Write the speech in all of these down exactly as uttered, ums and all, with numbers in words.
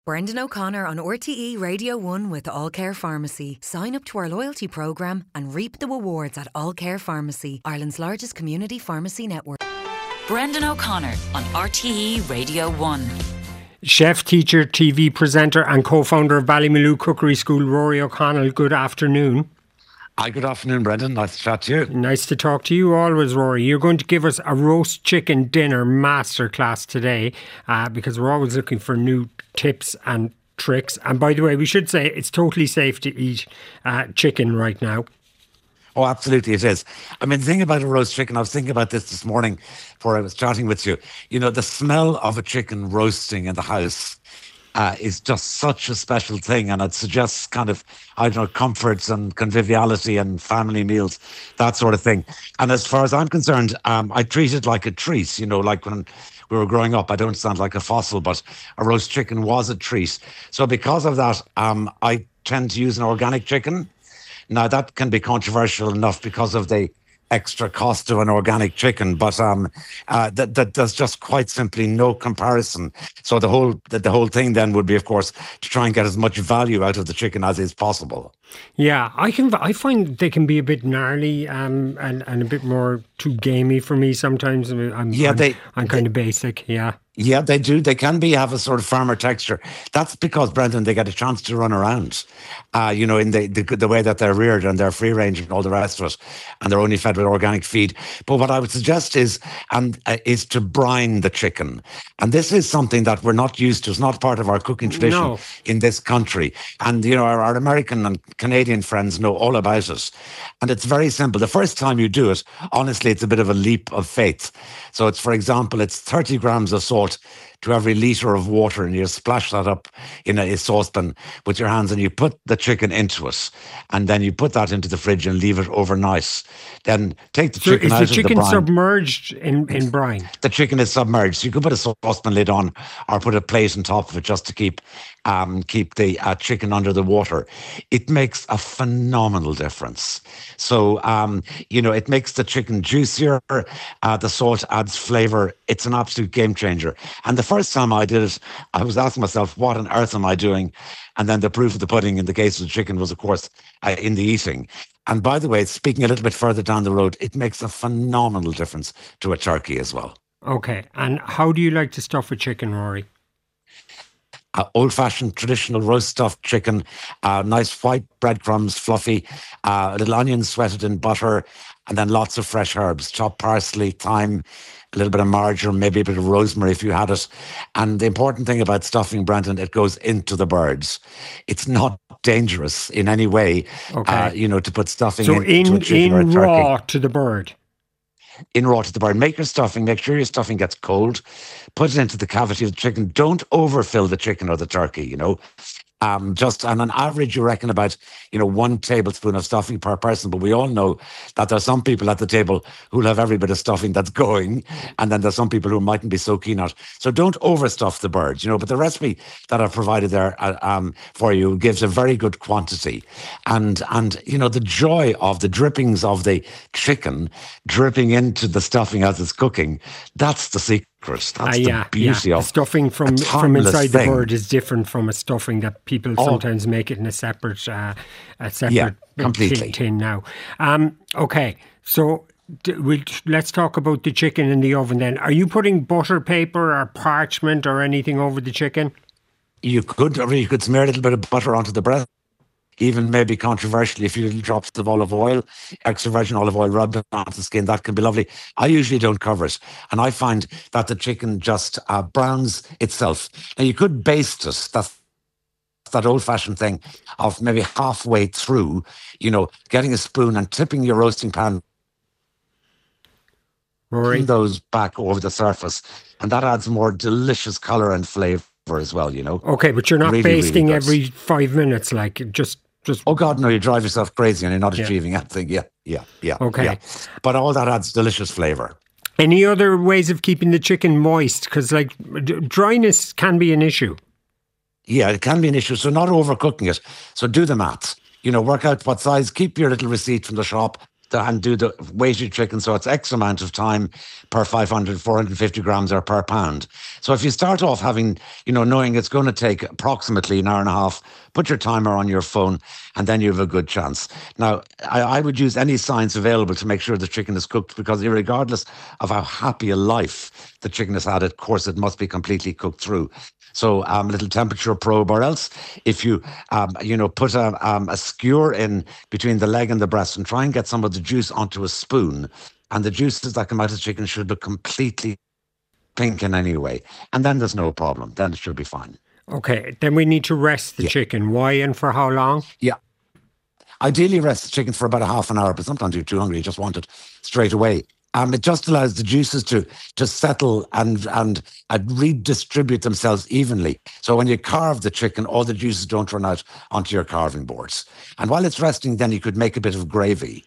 Brendan O'Connor on R T E Radio one with All Care Pharmacy. Sign up to our loyalty programme and reap the rewards at All Care Pharmacy, Ireland's largest community pharmacy network. Brendan O'Connor on R T E Radio one. Chef, teacher, T V presenter and co-founder of Ballymaloe Cookery School, Rory O'Connell, good afternoon. Hi, good afternoon, Brendan. Nice to chat to you. Nice to talk to you always, Rory. You're going to give us a roast chicken dinner masterclass today uh, because we're always looking for new tips and tricks. And by the way, we should say it's totally safe to eat uh, chicken right now. Oh, absolutely it is. I mean, the thing about a roast chicken, I was thinking about this this morning before I was chatting with you. You know, the smell of a chicken roasting in the house Uh, is just such a special thing, and it suggests kind of, I don't know, comforts and conviviality and family meals, that sort of thing. And as far as I'm concerned, um, I treat it like a treat, you know, like when we were growing up. I don't sound like a fossil, but a roast chicken was a treat. So because of that, um, I tend to use an organic chicken. Now, that can be controversial enough because of the extra cost of an organic chicken, but um, uh, that, that there's just quite simply no comparison. So the whole the, the whole thing then would be, of course, to try and get as much value out of the chicken as is possible. Yeah, I can. I find they can be a bit gnarly um, and and a bit more too gamey for me sometimes. I mean, I'm, yeah, I'm, they. I'm kind they, of basic. Yeah. Yeah, they do. They can be have a sort of firmer texture. That's because, Brendan, they get a chance to run around, uh, you know, in the, the the way that they're reared and they're free range and all the rest of it, and they're only fed with organic feed. But what I would suggest is, and um, uh, is to brine the chicken, and this is something that we're not used to. It's not part of our cooking tradition no. in this country. And you know, our, our American and Canadian friends know all about it, and it's very simple. The first time you do it, honestly, it's a bit of a leap of faith. So it's, for example, it's thirty grams of salt to every litre of water, and you splash that up in a, a saucepan with your hands, and you put the chicken into it, and then you put that into the fridge and leave it overnight. Then take the so chicken out of the brine. Is the chicken submerged in, in brine? The chicken is submerged. So you can put a saucepan lid on or put a plate on top of it just to keep um, keep the uh, chicken under the water. It makes a phenomenal difference. So, um, you know, it makes the chicken juicier. Uh, the salt adds flavour. It's an absolute game changer. And the first time I did it, I was asking myself, what on earth am I doing? And then the proof of the pudding in the case of the chicken was, of course, uh, in the eating. And by the way, speaking a little bit further down the road, it makes a phenomenal difference to a turkey as well. Okay. And how do you like to stuff a chicken, Rory? Uh, old-fashioned traditional roast stuffed chicken, uh, nice white breadcrumbs, fluffy, uh, a little onion sweated in butter, and then lots of fresh herbs, chopped parsley, thyme, a little bit of marjoram, maybe a bit of rosemary if you had it. And the important thing about stuffing, Brendan, it goes into the birds. It's not dangerous in any way, okay. uh, you know, to put stuffing so in, in, into a chicken in or a turkey. raw to the bird. In raw to the bird. Make your stuffing, make sure your stuffing gets cold, put it into the cavity of the chicken. Don't overfill the chicken or the turkey, you know. Um, just on an average, you reckon about, you know, one tablespoon of stuffing per person. But we all know that there's some people at the table who'll have every bit of stuffing that's going. And then there's some people who mightn't be so keen on it. So don't overstuff the birds, you know. But the recipe that I've provided there uh, um, for you gives a very good quantity. And, and, you know, the joy of the drippings of the chicken dripping into the stuffing as it's cooking, that's the secret. That's uh, yeah, the beauty yeah. of the stuffing from from inside thing. the bird is different from a stuffing that people oh. sometimes make it in a separate uh, a separate yeah, completely. tin now. Um, okay, so d- we'll, let's talk about the chicken in the oven then. Are you putting butter paper or parchment or anything over the chicken? You could, or you could smear a little bit of butter onto the breast. Even maybe controversially, if you little drops of olive oil, extra virgin olive oil rubbed onto the skin, that can be lovely. I usually don't cover it. And I find that the chicken just uh, browns itself. Now, you could baste it. That's that old-fashioned thing of maybe halfway through, you know, getting a spoon and tipping your roasting pan, Rory, those back over the surface. And that adds more delicious colour and flavour as well, you know. Okay, but you're not really, basting really every five minutes, like just... Just, oh God, no! You drive yourself crazy, and you're not yeah. achieving anything. Yeah, yeah, yeah. Okay, yeah. But all that adds delicious flavour. Any other ways of keeping the chicken moist? Because like d- dryness can be an issue. Yeah, it can be an issue. So not overcooking it. So do the maths. You know, work out what size. Keep your little receipt from the shop and do the weighted chicken. So it's X amount of time per five hundred, four hundred fifty grams or per pound. So if you start off having, you know, knowing it's going to take approximately an hour and a half, put your timer on your phone and then you have a good chance. Now, I, I would use any science available to make sure the chicken is cooked, because regardless of how happy a life the chicken has had, of course, it must be completely cooked through. So um, a little temperature probe, or else if you, um, you know, put a, um, a skewer in between the leg and the breast and try and get some of the juice onto a spoon, and the juices that come out of the chicken should be completely pink in any way. And then there's no problem. Then it should be fine. Okay, then we need to rest the Yeah. chicken. Why and for how long? Yeah. Ideally rest the chicken for about a half an hour, but sometimes you're too hungry, you just want it straight away. Um, it just allows the juices to to settle and, and and redistribute themselves evenly. So when you carve the chicken, all the juices don't run out onto your carving boards. And while it's resting, then you could make a bit of gravy.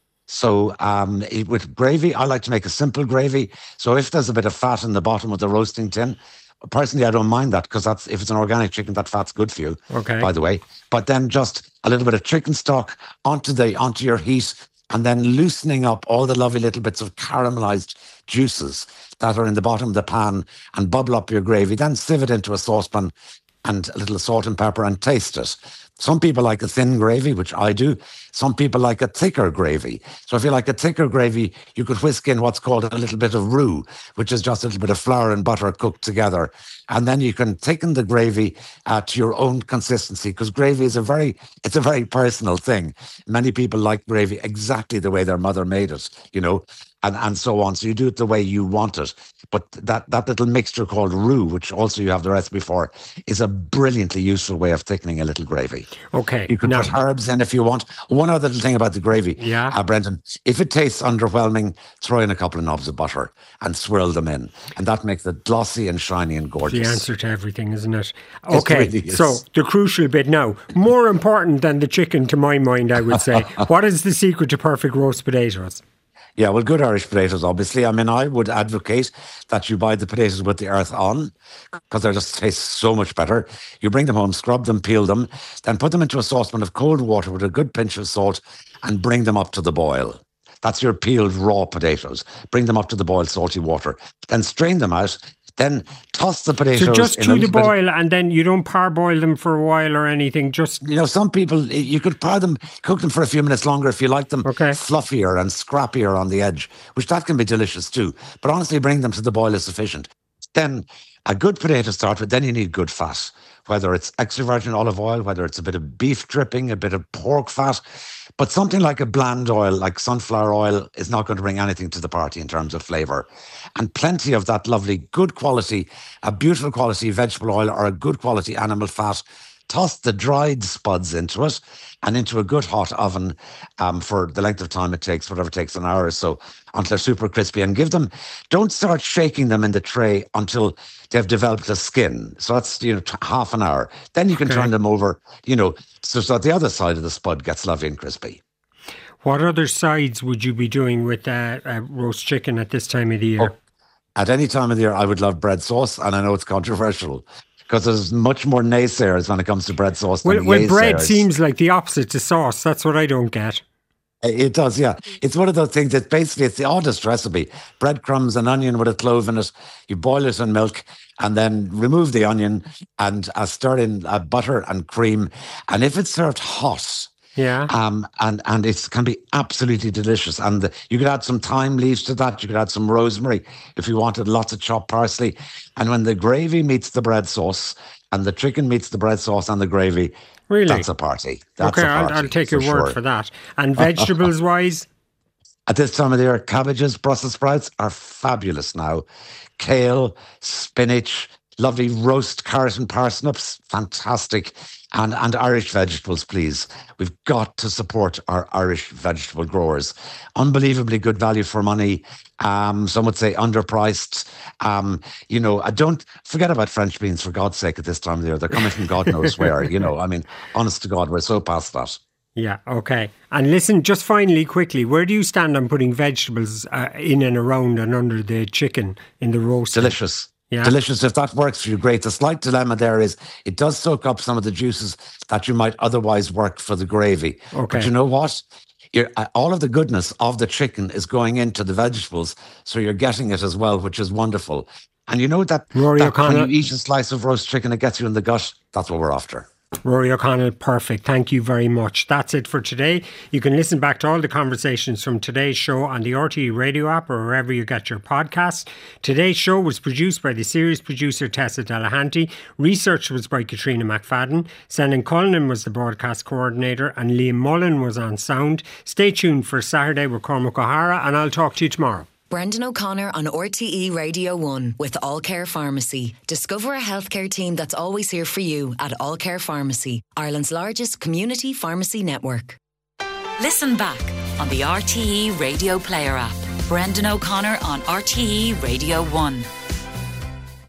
So um, it, with gravy, I like to make a simple gravy. So if there's a bit of fat in the bottom of the roasting tin, personally, I don't mind that, because that's, if it's an organic chicken, that fat's good for you. Okay. By the way, but then just a little bit of chicken stock onto the onto your heat, and then loosening up all the lovely little bits of caramelized juices that are in the bottom of the pan, and bubble up your gravy. Then sieve it into a saucepan and a little salt and pepper and taste it. Some people like a thin gravy, which I do. Some people like a thicker gravy. So if you like a thicker gravy, you could whisk in what's called a little bit of roux, which is just a little bit of flour and butter cooked together. And then you can thicken the gravy uh, to your own consistency, because gravy is a very, it's a very personal thing. Many people like gravy exactly the way their mother made it, you know, and, and so on. So you do it the way you want it. But that, that little mixture called roux, which also you have the recipe for, is a brilliantly useful way of thickening a little gravy. Okay. You could now, put herbs in if you want. One other little thing about the gravy, Yeah. uh, Brendan, if it tastes underwhelming, throw in a couple of knobs of butter and swirl them in. And that makes it glossy and shiny and gorgeous. the answer to everything, isn't it? It Okay, really is. so the crucial bit now, more important than the chicken to my mind, I would say. What is the secret to perfect roast potatoes? Yeah, well, good Irish potatoes, obviously. I mean, I would advocate that you buy the potatoes with the earth on, because they just taste so much better. You bring them home, scrub them, peel them, then put them into a saucepan of cold water with a good pinch of salt and bring them up to the boil. That's your peeled raw potatoes. Bring them up to the boiled salty water. Then strain them out. Then toss the potatoes. So just in to a the little bit of- boil, and then you don't parboil them for a while or anything, just... You know, some people, you could par them, cook them for a few minutes longer if you like them Okay. fluffier and scrappier on the edge, which that can be delicious too. But honestly, bring them to the boil is sufficient. Then a good potato to start with, then you need good fat, whether it's extra virgin olive oil, whether it's a bit of beef dripping, a bit of pork fat. But something like a bland oil, like sunflower oil, is not going to bring anything to the party in terms of flavour. And plenty of that lovely, good quality, a beautiful quality vegetable oil or a good quality animal fat. Toss the dried spuds into it and into a good hot oven um, for the length of time it takes, whatever it takes, an hour or so, until they're super crispy. And give them, don't start shaking them in the tray until they've developed a skin. So that's, you know, t- half an hour. Then you can Okay. turn them over, you know, so, so that the other side of the spud gets lovely and crispy. What other sides would you be doing with uh, uh, roast chicken at this time of the year? Oh, At any time of the year, I would love bread sauce, and I know it's controversial because there's much more naysayers when it comes to bread sauce Well, than well, bread yaysayers. seems like the opposite to sauce. That's what I don't get. It does, yeah. It's one of those things that basically it's the oddest recipe. Breadcrumbs, an onion with a clove in it. You boil it in milk and then remove the onion and uh, stir in uh, butter and cream. And if it's served hot, Yeah. um, and and it can be absolutely delicious. And the, you could add some thyme leaves to that. You could add some rosemary if you wanted, lots of chopped parsley. And when the gravy meets the bread sauce and the chicken meets the bread sauce and the gravy, Really? that's a party. That's okay, a I'll, party, I'll take your for word sure. for that. And vegetables wise, At this time of the year, cabbages, Brussels sprouts are fabulous now. Kale, spinach, lovely roast carrot and parsnips, fantastic. And, and Irish vegetables, please. We've got to support our Irish vegetable growers. Unbelievably good value for money. Um, some would say underpriced. Um, you know, I don't forget about French beans, for God's sake, at this time of the year. They're coming from God knows where, you know. I mean, honest to God, we're so past that. yeah, okay. And listen, just finally, quickly, where do you stand on putting vegetables uh, in and around and under the chicken in the roast? Delicious. Yeah. Delicious. If that works for you, great. The slight dilemma there is it does soak up some of the juices that you might otherwise work for the gravy. Okay. But you know what? you're, uh, all of the goodness of the chicken is going into the vegetables, so you're getting it as well, which is wonderful. And you know that, Rory that O'Connell, when you eat a slice of roast chicken, it gets you in the gut. That's what we're after. Rory O'Connell, perfect. Thank you very much. That's it for today. You can listen back to all the conversations from today's show on the R T E Radio app or wherever you get your podcasts. Today's show was produced by the series producer Tessa Delahanty. Research was by Katrina McFadden. Senan Cullinan was the broadcast coordinator and Liam Mullen was on sound. Stay tuned for Saturday with Cormac O'Hara and I'll talk to you tomorrow. Brendan O'Connor on R T E Radio one with All Care Pharmacy. Discover a healthcare team that's always here for you at All Care Pharmacy, Ireland's largest community pharmacy network. Listen back on the R T E Radio Player app. Brendan O'Connor on R T E Radio one.